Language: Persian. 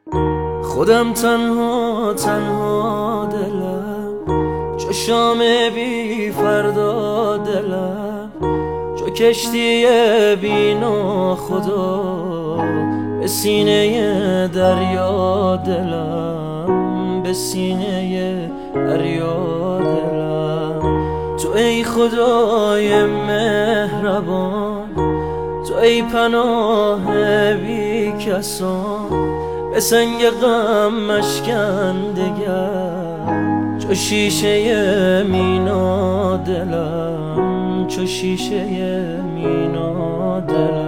خودم تنها تنها دلم، چو شام بی فردا دلم، چو کشتی بی ناخدا به سینه دریا دلم، به سینه دریا دلم. تو ای خدای مهربان، تو ای پناه بی کسان، به سنگ غم مشکندگر، چو شیشه مینا دلم، چو شیشه مینا دلم.